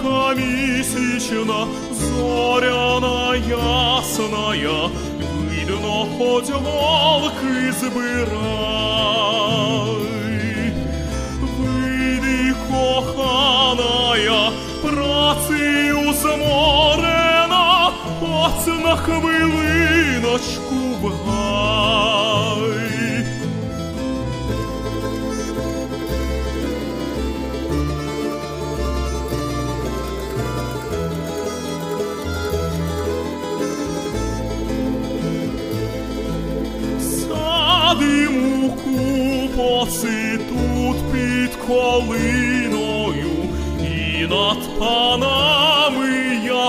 зірка місячна, зоряна ясная, видно, хоть голки збирай. Вийди, коханая, працею зморена, хоч на хвилиночку в гай. Садимо купоси тут під колиною, і над панами я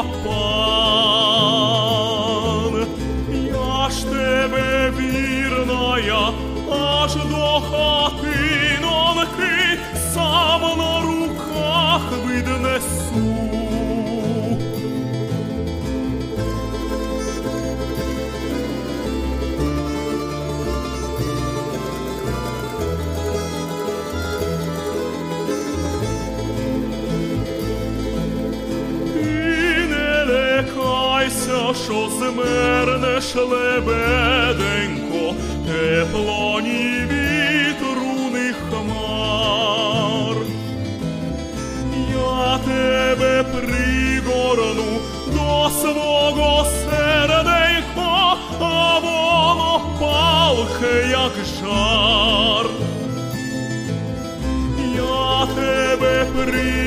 пан. Я ж тебе вірная, аж до хатинонки сам на руках віднесу. Що змернеш, лебеденько, тепло ні вітру, ні хмар. Я тебе пригорну до свого серденька, а воно палке, як жар. Я тебе пригорну